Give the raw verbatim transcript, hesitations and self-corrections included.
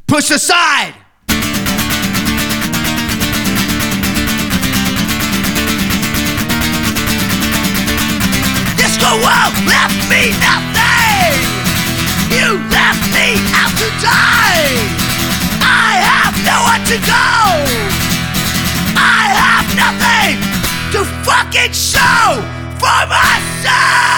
push aside. Disco world left me nothing. You left me out to die. I have nowhere to go. I have nothing to fucking show for myself.